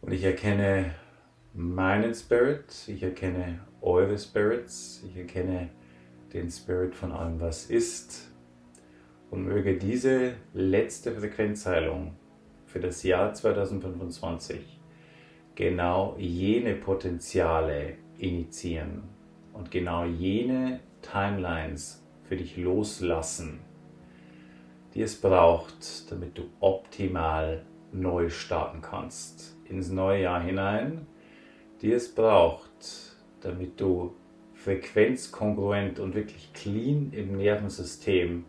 Und ich erkenne meinen Spirit, ich erkenne eure Spirits, ich erkenne den Spirit von allem, was ist. Und möge diese letzte Frequenzheilung für das Jahr 2025 genau jene Potenziale initiieren und genau jene Timelines für dich loslassen, die es braucht, damit du optimal neu starten kannst ins neue Jahr hinein, die es braucht, damit du frequenzkongruent und wirklich clean im Nervensystem,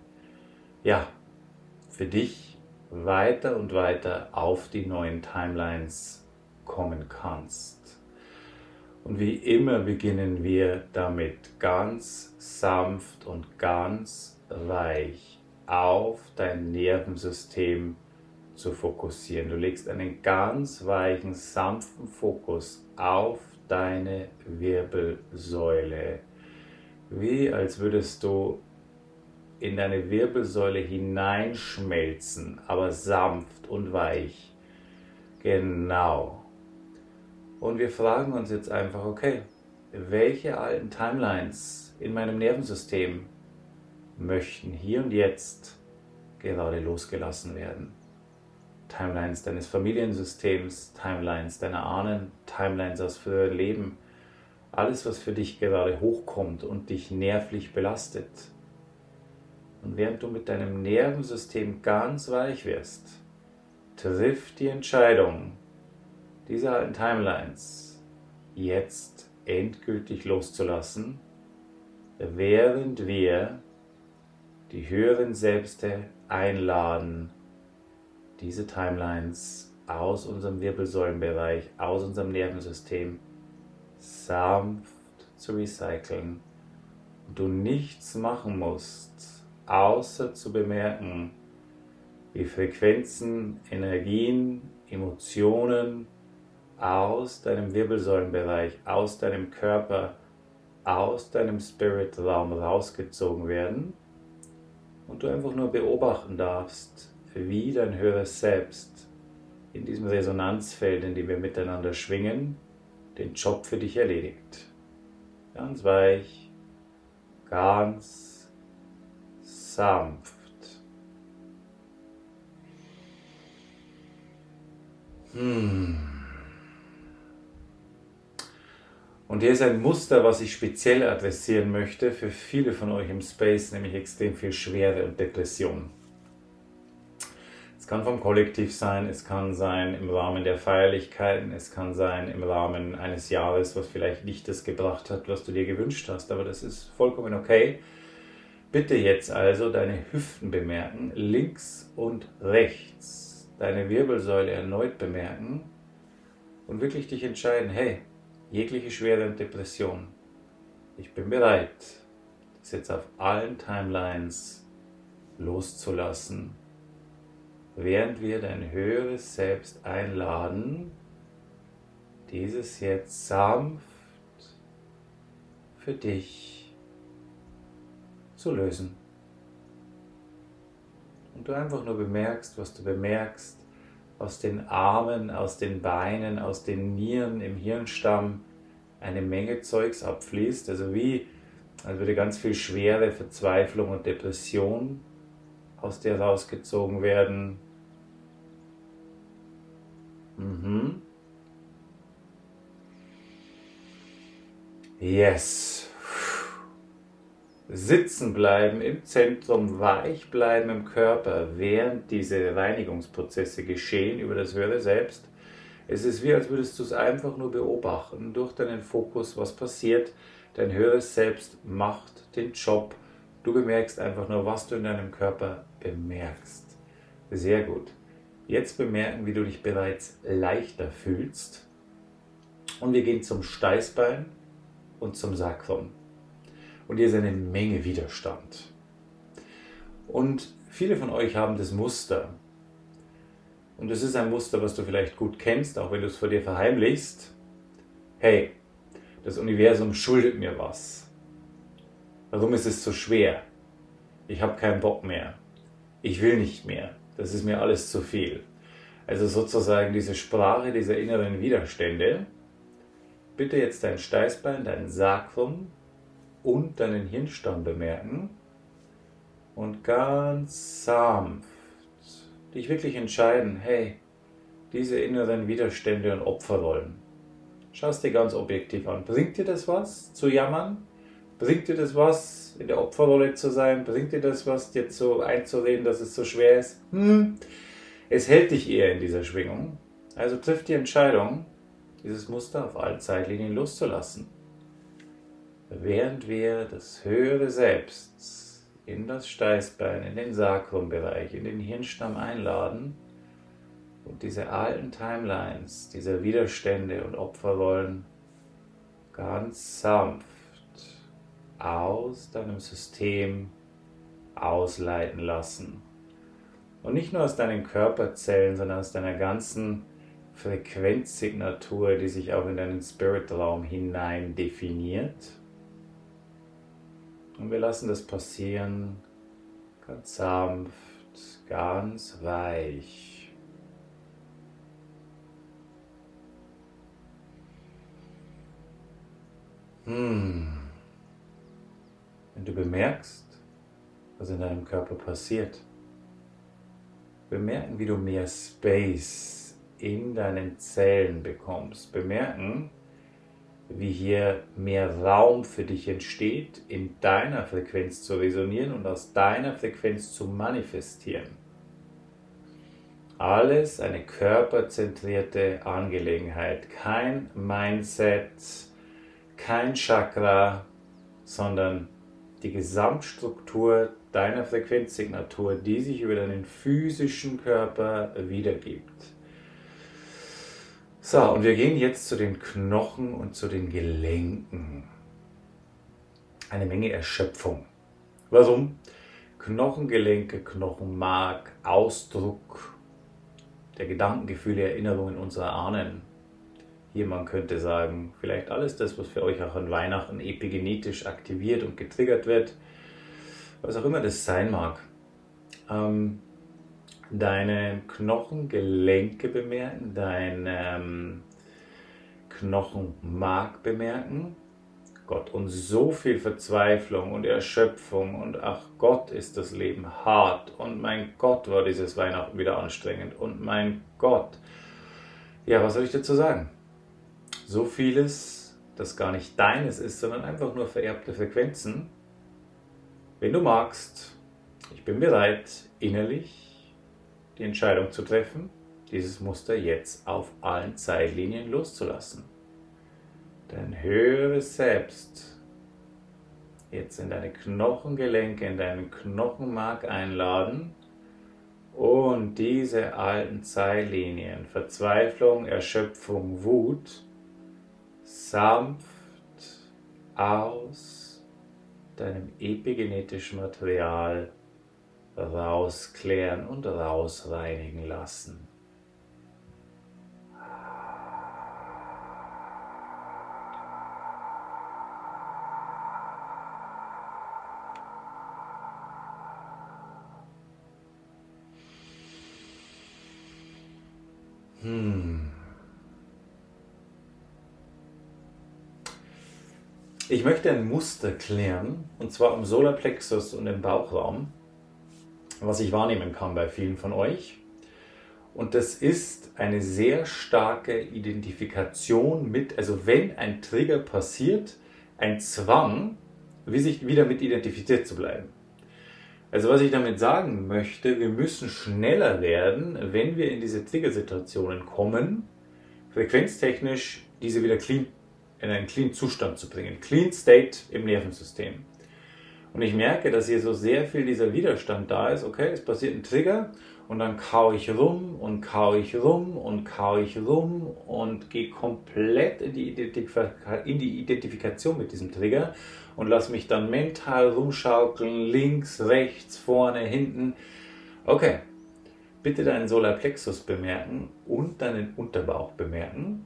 für dich weiter und weiter auf die neuen Timelines kommen kannst. Und wie immer beginnen wir damit ganz sanft und ganz weich auf dein Nervensystem zu fokussieren. Du legst einen ganz weichen, sanften Fokus auf deine Wirbelsäule. Wie als würdest du in deine Wirbelsäule hineinschmelzen, aber sanft und weich. Genau. Und wir fragen uns jetzt einfach, okay, welche alten Timelines in meinem Nervensystem möchten hier und jetzt gerade losgelassen werden? Timelines deines Familiensystems, Timelines deiner Ahnen, Timelines aus früheren Leben, alles, was für dich gerade hochkommt und dich nervlich belastet. Und während du mit deinem Nervensystem ganz weich wirst, triff die Entscheidung, diese alten Timelines jetzt endgültig loszulassen, während wir die höheren Selbste einladen, diese Timelines aus unserem Wirbelsäulenbereich, aus unserem Nervensystem sanft zu recyceln und du nichts machen musst, außer zu bemerken, wie Frequenzen, Energien, Emotionen aus deinem Wirbelsäulenbereich, aus deinem Körper, aus deinem Spiritraum rausgezogen werden und du einfach nur beobachten darfst, wie dein höheres Selbst in diesem Resonanzfeld, in dem wir miteinander schwingen, den Job für dich erledigt. Ganz weich, ganz sanft. Und hier ist ein Muster, was ich speziell adressieren möchte für viele von euch im Space, nämlich extrem viel Schwere und Depression. Es kann vom Kollektiv sein, es kann sein im Rahmen der Feierlichkeiten, es kann sein im Rahmen eines Jahres, was vielleicht nicht das gebracht hat, was du dir gewünscht hast, aber das ist vollkommen okay. Bitte jetzt also deine Hüften bemerken, links und rechts, deine Wirbelsäule erneut bemerken und wirklich dich entscheiden, hey, jegliche Schwere und Depression, ich bin bereit, das jetzt auf allen Timelines loszulassen, während wir dein höheres Selbst einladen, dieses jetzt sanft für dich zu lösen. Und du einfach nur bemerkst, was du bemerkst, aus den Armen, aus den Beinen, aus den Nieren, im Hirnstamm eine Menge Zeugs abfließt, also wie als würde ganz viel Schwere, Verzweiflung und Depression aus dir rausgezogen werden. Yes. Sitzen bleiben im Zentrum, weich bleiben im Körper, während diese Reinigungsprozesse geschehen über das höhere Selbst. Es ist wie, als würdest du es einfach nur beobachten, durch deinen Fokus, was passiert. Dein höheres Selbst macht den Job. Du bemerkst einfach nur, was du in deinem Körper bemerkst. Sehr gut. Jetzt bemerken, wie du dich bereits leichter fühlst. Und wir gehen zum Steißbein und zum Sakrum. Und hier ist eine Menge Widerstand. Und viele von euch haben das Muster. Und es ist ein Muster, was du vielleicht gut kennst, auch wenn du es vor dir verheimlichst. Hey, das Universum schuldet mir was. Warum ist es so schwer? Ich habe keinen Bock mehr. Ich will nicht mehr. Das ist mir alles zu viel. Also sozusagen diese Sprache dieser inneren Widerstände. Bitte jetzt dein Steißbein, dein Sacrum und deinen Hirnstamm bemerken und ganz sanft dich wirklich entscheiden, hey, diese inneren Widerstände und Opferrollen. Schau es dir ganz objektiv an. Bringt dir das was, zu jammern? Bringt dir das was, in der Opferrolle zu sein? Bringt dir das was, dir so einzureden, dass es so schwer ist? Es hält dich eher in dieser Schwingung. Also triff die Entscheidung, dieses Muster auf allen Zeitlinien loszulassen. Während wir das höhere Selbst in das Steißbein, in den Sakrumbereich, in den Hirnstamm einladen und diese alten Timelines, diese Widerstände und Opferrollen ganz sanft aus deinem System ausleiten lassen. Und nicht nur aus deinen Körperzellen, sondern aus deiner ganzen Frequenzsignatur, die sich auch in deinen Spiritraum hinein definiert. Und wir lassen das passieren, ganz sanft, ganz weich. Wenn du bemerkst, was in deinem Körper passiert, bemerken, wie du mehr Space in deinen Zellen bekommst, bemerken, wie hier mehr Raum für dich entsteht, in deiner Frequenz zu resonieren und aus deiner Frequenz zu manifestieren. Alles eine körperzentrierte Angelegenheit, kein Mindset, kein Chakra, sondern die Gesamtstruktur deiner Frequenzsignatur, die sich über deinen physischen Körper wiedergibt. So, und wir gehen jetzt zu den Knochen und zu den Gelenken. Eine Menge Erschöpfung. Warum? Knochengelenke, Knochenmark, Ausdruck der Gedanken, Gefühle, Erinnerungen unserer Ahnen. Hier, man könnte sagen, vielleicht alles das, was für euch auch an Weihnachten epigenetisch aktiviert und getriggert wird, was auch immer das sein mag. Deine Knochengelenke bemerken, dein Knochenmark bemerken. Gott, und so viel Verzweiflung und Erschöpfung und ach Gott, ist das Leben hart und mein Gott, war dieses Weihnachten wieder anstrengend und mein Gott. Ja, was soll ich dazu sagen? So vieles, das gar nicht deines ist, sondern einfach nur vererbte Frequenzen. Wenn du magst, ich bin bereit, innerlich die Entscheidung zu treffen, dieses Muster jetzt auf allen Zeitlinien loszulassen. Dein höheres Selbst jetzt in deine Knochengelenke, in deinen Knochenmark einladen und diese alten Zeitlinien, Verzweiflung, Erschöpfung, Wut, sanft aus deinem epigenetischen Material rausklären und rausreinigen lassen. Ich möchte ein Muster klären, und zwar im Solarplexus und im Bauchraum, was ich wahrnehmen kann bei vielen von euch. Und das ist eine sehr starke Identifikation mit, also wenn ein Trigger passiert, ein Zwang, wie sich wieder mit identifiziert zu bleiben. Also was ich damit sagen möchte, wir müssen schneller werden, wenn wir in diese Triggersituationen kommen, frequenztechnisch diese wieder clean, in einen clean Zustand zu bringen. Clean State im Nervensystem. Und ich merke, dass hier so sehr viel dieser Widerstand da ist. Okay, es passiert ein Trigger und dann kaue ich rum und kaue ich rum und kaue ich rum und gehe komplett in die Identifikation mit diesem Trigger und lasse mich dann mental rumschaukeln, links, rechts, vorne, hinten. Okay, bitte deinen Solarplexus bemerken und deinen Unterbauch bemerken.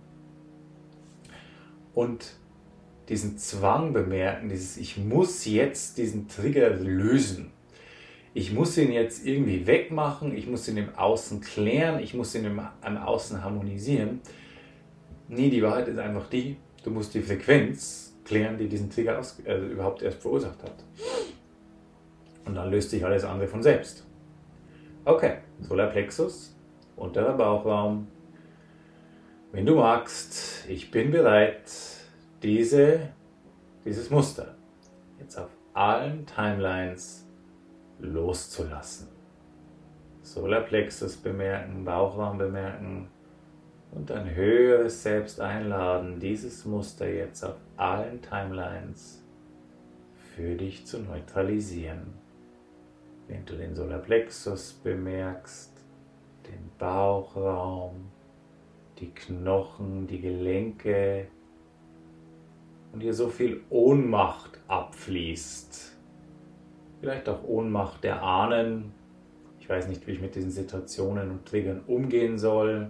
Und diesen Zwang bemerken, dieses ich muss jetzt diesen Trigger lösen. ich muss ihn jetzt irgendwie wegmachen, ich muss ihn im Außen klären, ich muss ihn im Außen harmonisieren. Nee, die Wahrheit ist einfach die, du musst die Frequenz klären, die diesen Trigger überhaupt erst verursacht hat. Und dann löst sich alles andere von selbst. Okay, Solarplexus, unterer Bauchraum. Wenn du magst, ich bin bereit, dieses Muster jetzt auf allen Timelines loszulassen. Solarplexus bemerken, Bauchraum bemerken und ein höheres Selbst einladen, dieses Muster jetzt auf allen Timelines für dich zu neutralisieren. Wenn du den Solarplexus bemerkst, den Bauchraum, die Knochen, die Gelenke und hier so viel Ohnmacht abfließt. Vielleicht auch Ohnmacht der Ahnen. Ich weiß nicht, wie ich mit diesen Situationen und Triggern umgehen soll.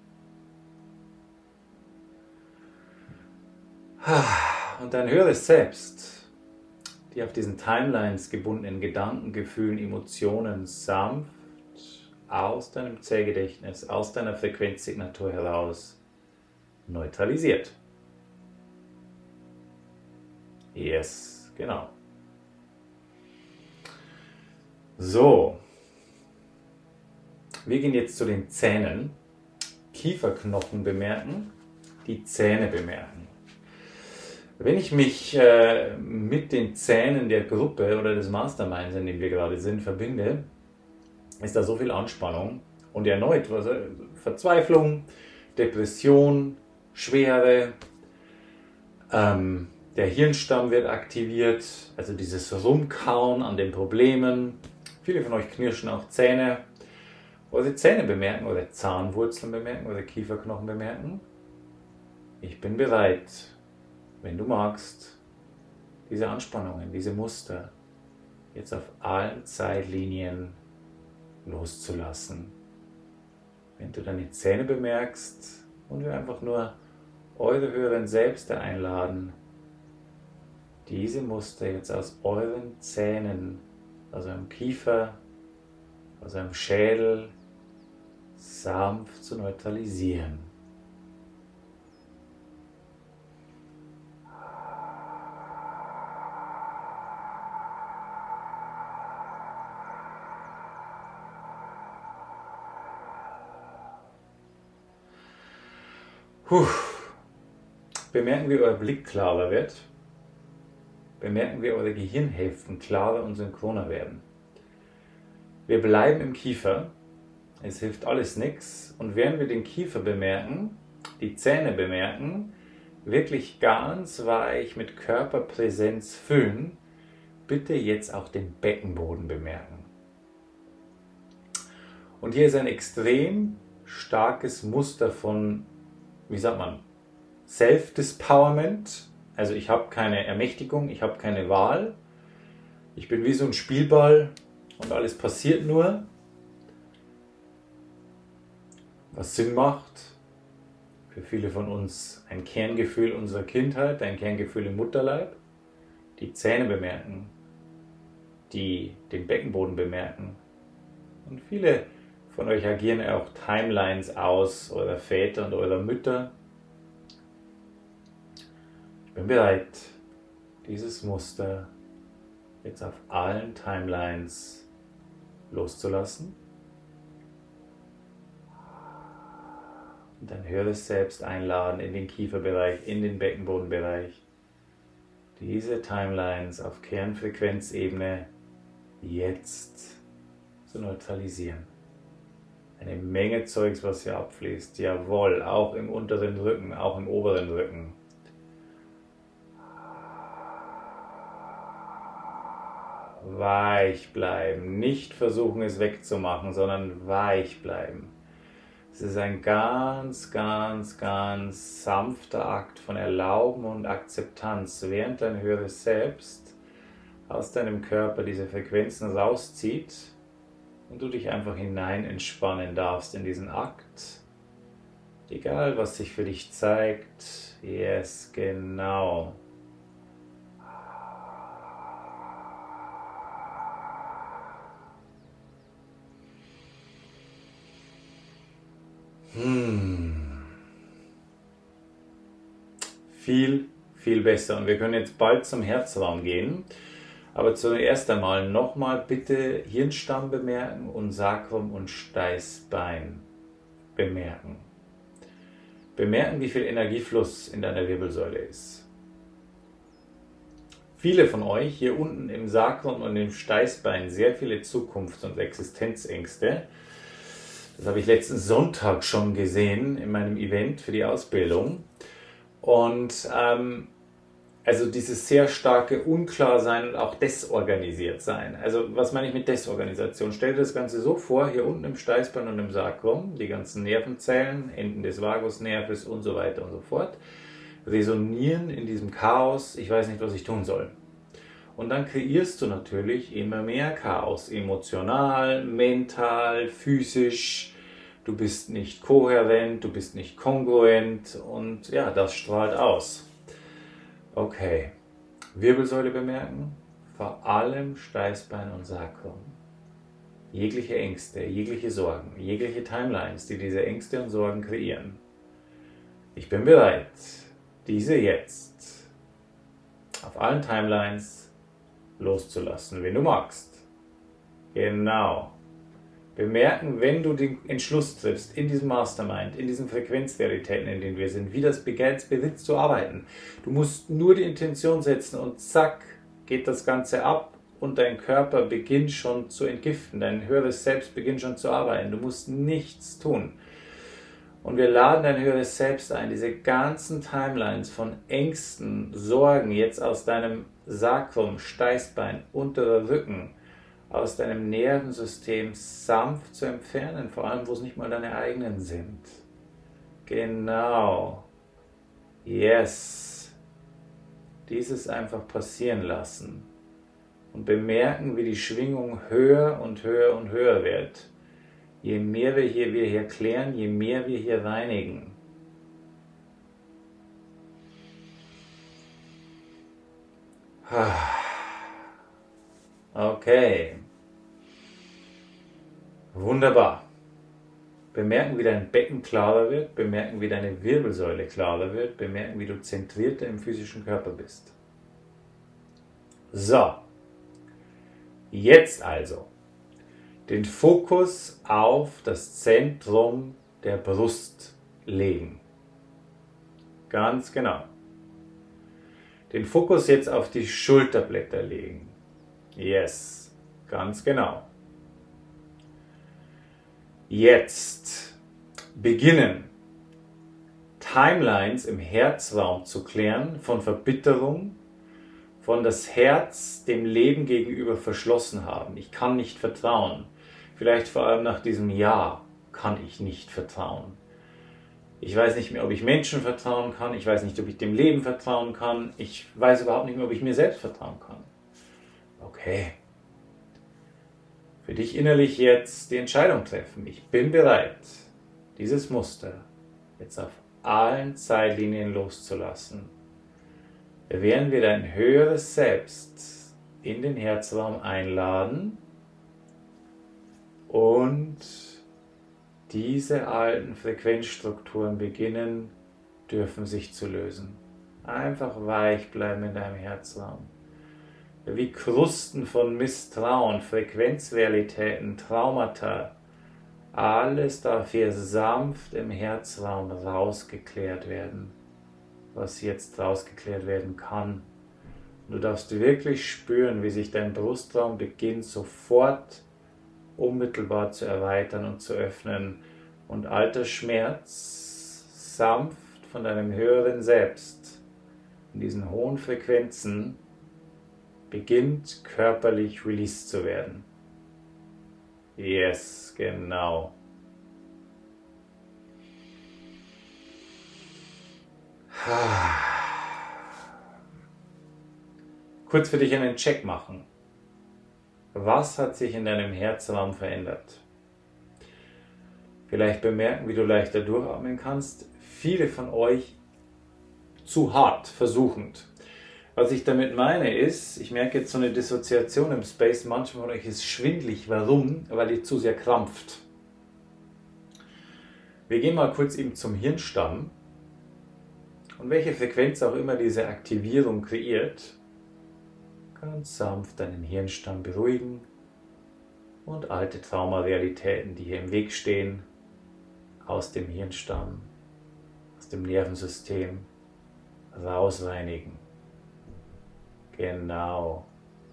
Und dein höheres Selbst, die auf diesen Timelines gebundenen Gedanken, Gefühlen, Emotionen sanft aus deinem Zellgedächtnis, aus deiner Frequenzsignatur heraus neutralisiert. Yes, genau. So, wir gehen jetzt zu den Zähnen. Kieferknochen bemerken, die Zähne bemerken. Wenn ich mich mit den Zähnen der Gruppe oder des Masterminds, in dem wir gerade sind, verbinde, ist da so viel Anspannung und erneut Verzweiflung, Depression, Schwere, der Hirnstamm wird aktiviert, also dieses Rumkauen an den Problemen. Viele von euch knirschen auch Zähne. Eure Zähne bemerken, eure Zahnwurzeln bemerken, eure Kieferknochen bemerken. Ich bin bereit, wenn du magst, diese Anspannungen, diese Muster jetzt auf allen Zeitlinien loszulassen. Wenn du deine Zähne bemerkst und wir einfach nur eure höheren Selbste einladen, diese Muster jetzt aus euren Zähnen, aus eurem Kiefer, aus eurem Schädel sanft zu neutralisieren. Bemerken, wie euer Blick klarer wird. Bemerken, wie eure Gehirnhälften klarer und synchroner werden. Wir bleiben im Kiefer. Es hilft alles nichts. Und während wir den Kiefer bemerken, die Zähne bemerken, wirklich ganz weich mit Körperpräsenz füllen, bitte jetzt auch den Beckenboden bemerken. Und hier ist ein extrem starkes Muster von, wie sagt man, Self-Dispowerment. Also ich habe keine Ermächtigung, ich habe keine Wahl. Ich bin wie so ein Spielball und alles passiert nur, was Sinn macht. Für viele von uns ein Kerngefühl unserer Kindheit, ein Kerngefühl im Mutterleib. Die Zähne bemerken, die den Beckenboden bemerken. Und viele von euch agieren auch Timelines aus eurer Väter und eurer Mütter. Ich bin bereit, dieses Muster jetzt auf allen Timelines loszulassen und dein höheres Selbst einladen in den Kieferbereich, in den Beckenbodenbereich. Diese Timelines auf Kernfrequenzebene jetzt zu neutralisieren. Eine Menge Zeugs, was hier abfließt. Jawohl, auch im unteren Rücken, auch im oberen Rücken. Weich bleiben, nicht versuchen es wegzumachen, sondern weich bleiben. Es ist ein ganz, ganz, ganz sanfter Akt von Erlauben und Akzeptanz, während dein höheres Selbst aus deinem Körper diese Frequenzen rauszieht und du dich einfach hinein entspannen darfst in diesen Akt. Egal, was sich für dich zeigt. Yes, genau. viel, viel besser. Und wir können jetzt bald zum Herzraum gehen. Aber zuerst einmal nochmal bitte Hirnstamm bemerken und Sacrum und Steißbein bemerken. Bemerken, wie viel Energiefluss in deiner Wirbelsäule ist. Viele von euch hier unten im Sacrum und im Steißbein sehr viele Zukunfts- und Existenzängste. Das habe ich letzten Sonntag schon gesehen in meinem Event für die Ausbildung. Und also dieses sehr starke Unklarsein und auch desorganisiert sein. Also was meine ich mit Desorganisation? Stell dir das Ganze so vor, hier unten im Steißbein und im Sacrum, die ganzen Nervenzellen, Enden des Vagusnerves und so weiter und so fort, resonieren in diesem Chaos, ich weiß nicht, was ich tun soll. Und dann kreierst du natürlich immer mehr Chaos, emotional, mental, physisch. Du bist nicht kohärent, du bist nicht kongruent und ja, das strahlt aus. Okay, Wirbelsäule bemerken, vor allem Steißbein und Sacrum. Jegliche Ängste, jegliche Sorgen, jegliche Timelines, die diese Ängste und Sorgen kreieren. Ich bin bereit, diese jetzt auf allen Timelines loszulassen, wenn du magst. Genau. Bemerken, wenn du den Entschluss triffst, in diesem Mastermind, in diesen Frequenzrealitäten, in denen wir sind, wie das beginnt zu arbeiten. Du musst nur die Intention setzen und zack, geht das Ganze ab und dein Körper beginnt schon zu entgiften. Dein höheres Selbst beginnt schon zu arbeiten. Du musst nichts tun. Und wir laden dein höheres Selbst ein, diese ganzen Timelines von Ängsten, Sorgen jetzt aus deinem Sacrum, Steißbein, unterer Rücken, aus deinem Nervensystem sanft zu entfernen, vor allem wo es nicht mal deine eigenen sind. Genau. Yes. Dieses einfach passieren lassen und bemerken, wie die Schwingung höher und höher und höher wird. Je mehr wir hier klären, je mehr wir hier reinigen. Okay. Wunderbar. Bemerken, wie dein Becken klarer wird, bemerken, wie deine Wirbelsäule klarer wird, bemerken, wie du zentrierter im physischen Körper bist. So. Jetzt also den Fokus auf das Zentrum der Brust legen. Ganz genau. Den Fokus jetzt auf die Schulterblätter legen. Yes, ganz genau. Jetzt beginnen, Timelines im Herzraum zu klären von Verbitterung, von das Herz dem Leben gegenüber verschlossen haben. Ich kann nicht vertrauen. Vielleicht vor allem nach diesem Jahr kann ich nicht vertrauen. Ich weiß nicht mehr, ob ich Menschen vertrauen kann. Ich weiß nicht, ob ich dem Leben vertrauen kann. Ich weiß überhaupt nicht mehr, ob ich mir selbst vertrauen kann. Okay. Für dich innerlich jetzt die Entscheidung treffen. Ich bin bereit, dieses Muster jetzt auf allen Zeitlinien loszulassen. Werden wir dein höheres Selbst in den Herzraum einladen und diese alten Frequenzstrukturen beginnen, dürfen sich zu lösen. Einfach weich bleiben in deinem Herzraum. Wie Krusten von Misstrauen, Frequenzrealitäten, Traumata. Alles darf hier sanft im Herzraum rausgeklärt werden, was jetzt rausgeklärt werden kann. Du darfst wirklich spüren, wie sich dein Brustraum beginnt, sofort unmittelbar zu erweitern und zu öffnen und alter Schmerz sanft von deinem höheren Selbst in diesen hohen Frequenzen beginnt körperlich released zu werden. Yes, genau. Kurz für dich einen Check machen. Was hat sich in deinem Herzraum verändert? Vielleicht bemerken, wie du leichter durchatmen kannst. Viele von euch zu hart, versuchend. Was ich damit meine ist, ich merke jetzt so eine Dissoziation im Space, manchmal von euch ist schwindelig. Warum? Weil ihr zu sehr krampft. Wir gehen mal kurz eben zum Hirnstamm Und welche Frequenz auch immer diese Aktivierung kreiert, ganz sanft deinen Hirnstamm beruhigen und alte Traumarealitäten, die hier im Weg stehen, aus dem Hirnstamm, aus dem Nervensystem rausreinigen. Genau.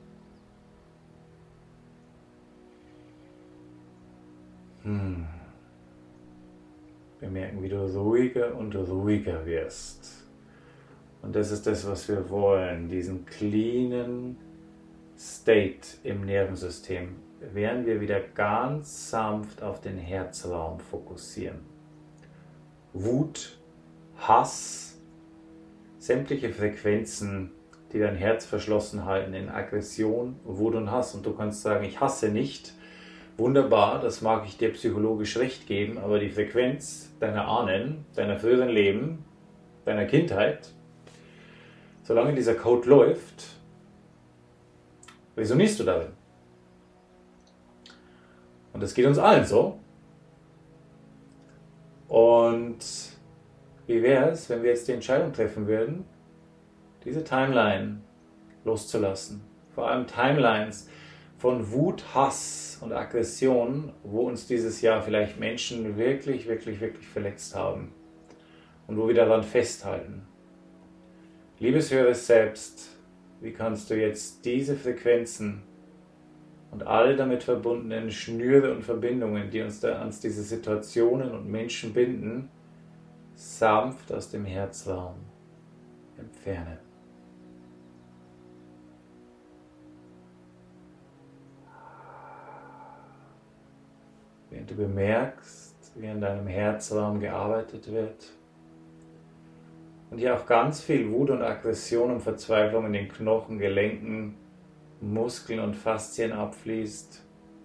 Wir merken, wie du ruhiger und ruhiger wirst. Und das ist das, was wir wollen, diesen cleanen State im Nervensystem, während wir wieder ganz sanft auf den Herzraum fokussieren. Wut, Hass, sämtliche Frequenzen, die dein Herz verschlossen halten in Aggression, Wut und Hass. Und du kannst sagen, ich hasse nicht. Wunderbar, das mag ich dir psychologisch recht geben, aber die Frequenz deiner Ahnen, deiner früheren Leben, deiner Kindheit, solange dieser Code läuft, resonierst du darin. Und das geht uns allen so. Und wie wäre es, wenn wir jetzt die Entscheidung treffen würden, diese Timeline loszulassen? Vor allem Timelines von Wut, Hass und Aggression, wo uns dieses Jahr vielleicht Menschen wirklich verletzt haben und wo wir daran festhalten. Liebes höheres Selbst, wie kannst du jetzt diese Frequenzen und alle damit verbundenen Schnüre und Verbindungen, die uns da an diese Situationen und Menschen binden, sanft aus dem Herzraum entfernen? Während du bemerkst, wie in deinem Herzraum gearbeitet wird und hier auch ganz viel Wut und Aggression und Verzweiflung in den Knochen, Gelenken, Muskeln und Faszien abfließt.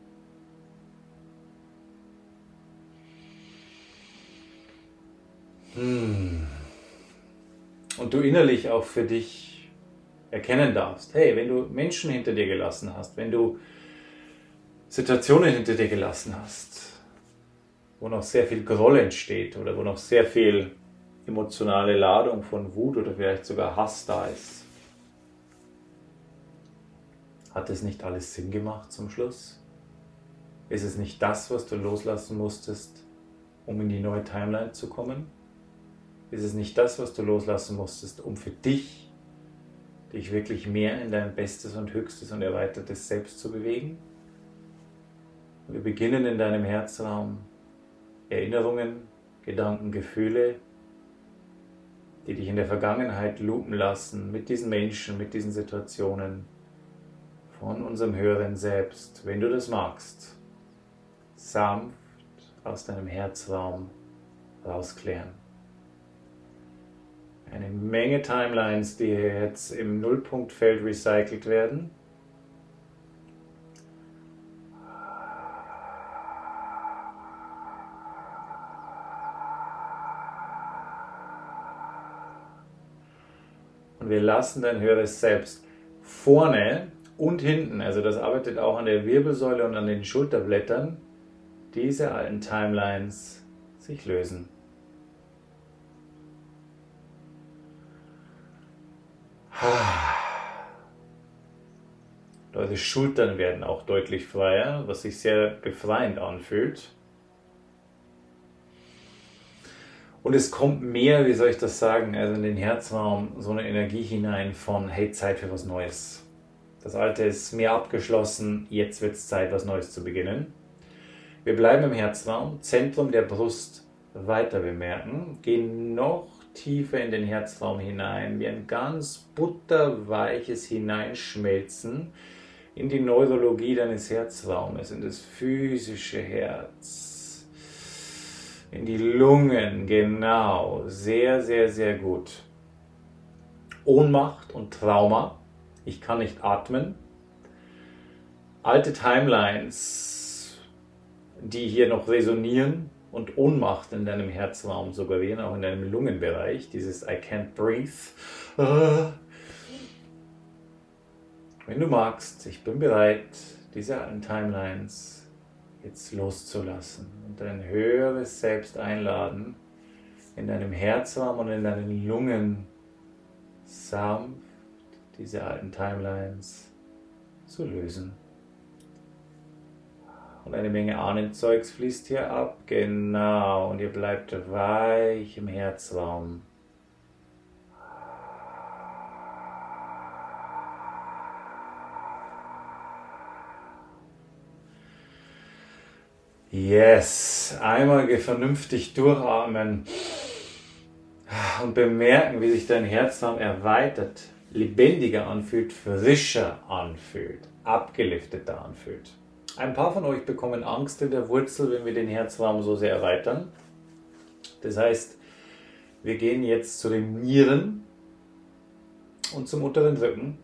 Und du innerlich auch für dich erkennen darfst, hey, wenn du Menschen hinter dir gelassen hast, wenn du Situationen hinter dir gelassen hast, wo noch sehr viel Groll entsteht oder wo noch sehr viel emotionale Ladung von Wut oder vielleicht sogar Hass da ist, hat es nicht alles Sinn gemacht zum Schluss? Ist es nicht das, was du loslassen musstest, um in die neue Timeline zu kommen? Ist es nicht das, was du loslassen musstest, um für dich wirklich mehr in dein bestes und höchstes und erweitertes Selbst zu bewegen? Wir beginnen in deinem Herzraum. Erinnerungen, Gedanken, Gefühle, die dich in der Vergangenheit loopen lassen, mit diesen Menschen, mit diesen Situationen, von unserem höheren Selbst, wenn du das magst, sanft aus deinem Herzraum rausklären. Eine Menge Timelines, die jetzt im Nullpunktfeld recycelt werden. Und wir lassen dein höheres Selbst vorne und hinten, also das arbeitet auch an der Wirbelsäule und an den Schulterblättern, diese alten Timelines sich lösen. Eure Schultern werden auch deutlich freier, was sich sehr befreiend anfühlt. Und es kommt mehr, wie soll ich das sagen, also in den Herzraum so eine Energie hinein von, hey, Zeit für was Neues. Das Alte ist mehr abgeschlossen, jetzt wird es Zeit, was Neues zu beginnen. Wir bleiben im Herzraum, Zentrum der Brust weiter bemerken, gehen noch tiefer in den Herzraum hinein, wie ein ganz butterweiches Hineinschmelzen in die Neurologie deines Herzraumes, in das physische Herz. In die Lungen, genau, sehr gut. Ohnmacht und Trauma, ich kann nicht atmen. Alte Timelines, die hier noch resonieren und Ohnmacht in deinem Herzraum suggerieren, auch in deinem Lungenbereich, dieses I can't breathe. Wenn du magst, ich bin bereit, diese alten Timelines jetzt loszulassen und dein höheres Selbst einladen, in deinem Herzraum und in deinen Lungen sanft diese alten Timelines zu lösen. Und eine Menge Ahnenzeugs fließt hier ab, genau, und ihr bleibt weich im Herzraum. Yes, einmal vernünftig durchatmen und bemerken, wie sich dein Herzraum erweitert, lebendiger anfühlt, frischer anfühlt, abgelifteter anfühlt. Ein paar von euch bekommen Angst in der Wurzel, wenn wir den Herzraum so sehr erweitern. Das heißt, wir gehen jetzt zu den Nieren und zum unteren Rücken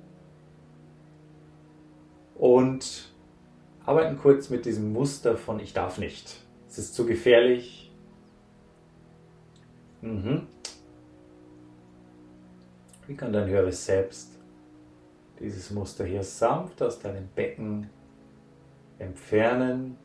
und arbeiten kurz mit diesem Muster von ich darf nicht. Es ist zu gefährlich. Wie kann dein höheres Selbst dieses Muster hier sanft aus deinem Becken entfernen?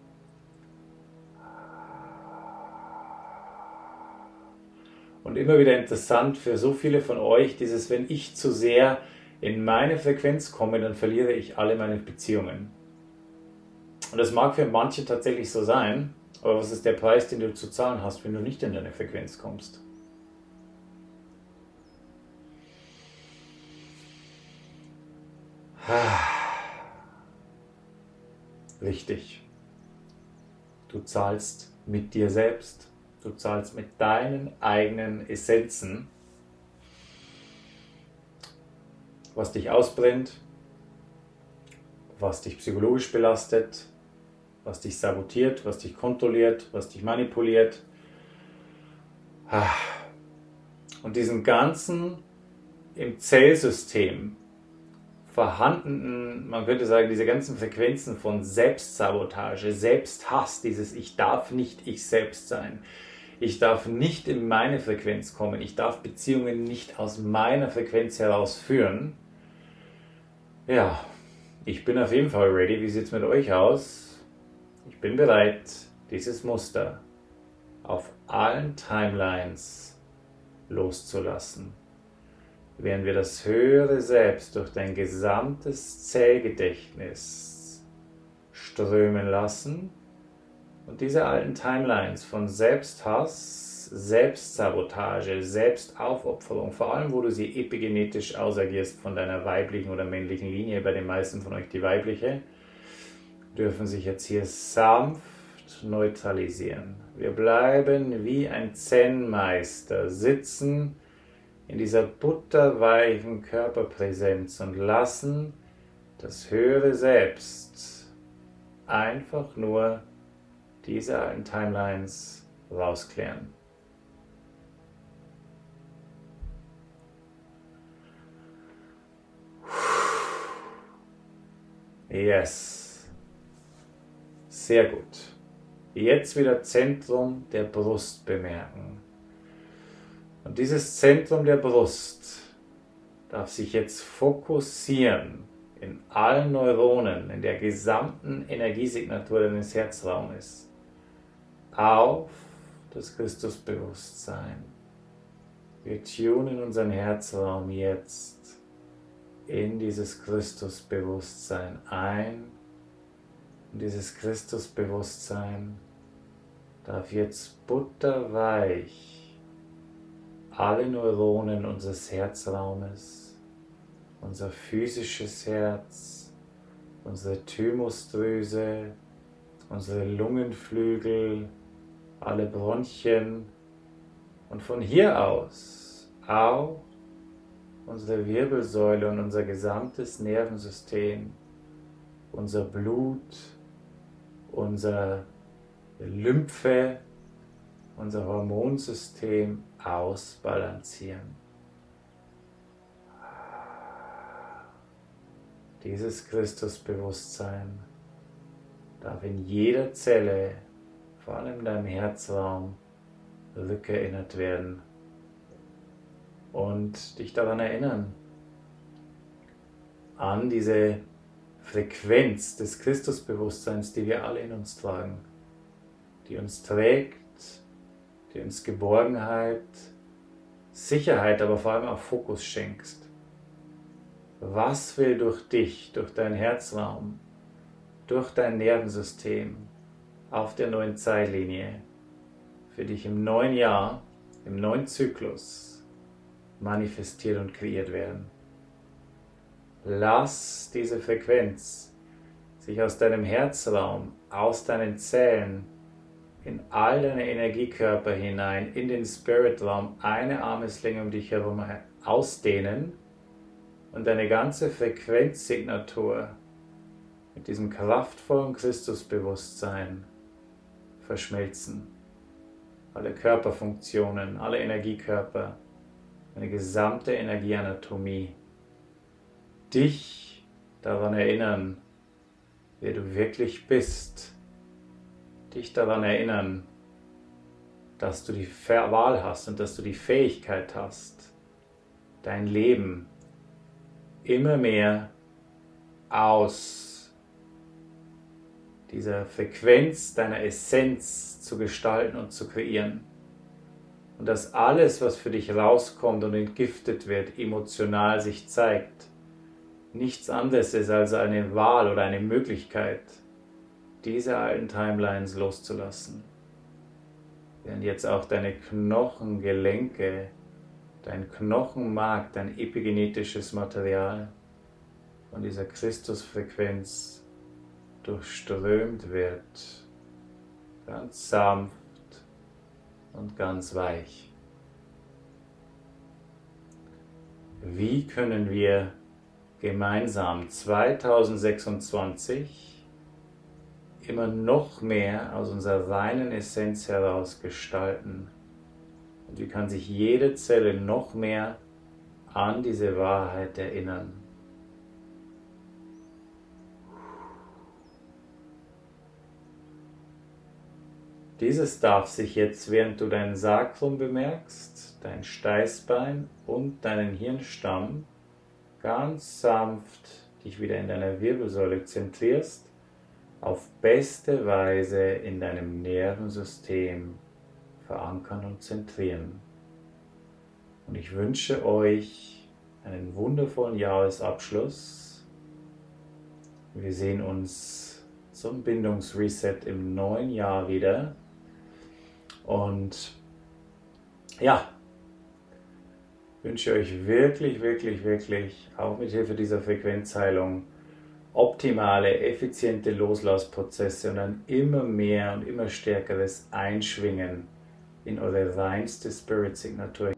Und immer wieder interessant für so viele von euch, dieses, wenn ich zu sehr in meine Frequenz komme, dann verliere ich alle meine Beziehungen. Und das mag für manche tatsächlich so sein, aber was ist der Preis, den du zu zahlen hast, wenn du nicht in deine Frequenz kommst? Richtig. Du zahlst mit dir selbst. Du zahlst mit deinen eigenen Essenzen, was dich ausbrennt, was dich psychologisch belastet, was dich sabotiert, was dich kontrolliert, was dich manipuliert. Und diesen ganzen im Zellsystem vorhandenen, man könnte sagen, diese ganzen Frequenzen von Selbstsabotage, Selbsthass, dieses ich darf nicht ich selbst sein, ich darf nicht in meine Frequenz kommen, ich darf Beziehungen nicht aus meiner Frequenz heraus führen. Ja, ich bin auf jeden Fall ready. Wie sieht es mit euch aus? Ich bin bereit, dieses Muster auf allen Timelines loszulassen. Während wir das höhere Selbst durch dein gesamtes Zellgedächtnis strömen lassen und diese alten Timelines von Selbsthass, Selbstsabotage, Selbstaufopferung, vor allem wo du sie epigenetisch ausagierst von deiner weiblichen oder männlichen Linie, bei den meisten von euch die weibliche, dürfen sich jetzt hier sanft neutralisieren. Wir bleiben wie ein Zen-Meister sitzen in dieser butterweichen Körperpräsenz und lassen das höhere Selbst einfach nur diese alten Timelines rausklären. Yes. Sehr gut. Jetzt wieder Zentrum der Brust bemerken. Und dieses Zentrum der Brust darf sich jetzt fokussieren in allen Neuronen, in der gesamten Energiesignatur deines Herzraumes auf das Christusbewusstsein. Wir tunen unseren Herzraum jetzt in dieses Christusbewusstsein ein. Und dieses Christusbewusstsein darf jetzt butterweich alle Neuronen unseres Herzraumes, unser physisches Herz, unsere Thymusdrüse, unsere Lungenflügel, alle Bronchien und von hier aus auch unsere Wirbelsäule und unser gesamtes Nervensystem, unser Blut, unsere Lymphe, unser Hormonsystem ausbalancieren. Dieses Christusbewusstsein darf in jeder Zelle, vor allem in deinem Herzraum, rückerinnert werden und dich daran erinnern, an diese Frequenz des Christusbewusstseins, die wir alle in uns tragen, die uns trägt, die uns Geborgenheit, Sicherheit, aber vor allem auch Fokus schenkst. Was will durch dich, durch deinen Herzraum, durch dein Nervensystem auf der neuen Zeitlinie für dich im neuen Jahr, im neuen Zyklus manifestiert und kreiert werden? Lass diese Frequenz sich aus deinem Herzraum, aus deinen Zellen, in all deine Energiekörper hinein, in den Spiritraum, eine Armeslänge um dich herum ausdehnen und deine ganze Frequenzsignatur mit diesem kraftvollen Christusbewusstsein verschmelzen. Alle Körperfunktionen, alle Energiekörper, deine gesamte Energieanatomie. Dich daran erinnern, wer du wirklich bist. Dich daran erinnern, dass du die Wahl hast und dass du die Fähigkeit hast, dein Leben immer mehr aus dieser Frequenz deiner Essenz zu gestalten und zu kreieren. Und dass alles, was für dich rauskommt und entgiftet wird, emotional sich zeigt, nichts anderes ist als eine Wahl oder eine Möglichkeit, diese alten Timelines loszulassen. Während jetzt auch deine Knochengelenke, dein Knochenmark, dein epigenetisches Material von dieser Christusfrequenz durchströmt wird, ganz sanft und ganz weich. Wie können wir gemeinsam 2026 immer noch mehr aus unserer reinen Essenz heraus gestalten? Und wie kann sich jede Zelle noch mehr an diese Wahrheit erinnern? Dieses darf sich jetzt, während du dein Sakrum bemerkst, dein Steißbein und deinen Hirnstamm, ganz sanft dich wieder in deiner Wirbelsäule zentrierst, auf beste Weise in deinem Nervensystem verankern und zentrieren. Und ich wünsche euch einen wundervollen Jahresabschluss. Wir sehen uns zum Bindungsreset im neuen Jahr wieder. Und ja, wünsche euch wirklich, wirklich, wirklich, auch mit Hilfe dieser Frequenzheilung, optimale, effiziente Loslassprozesse und ein immer mehr und immer stärkeres Einschwingen in eure reinste Spirit-Signatur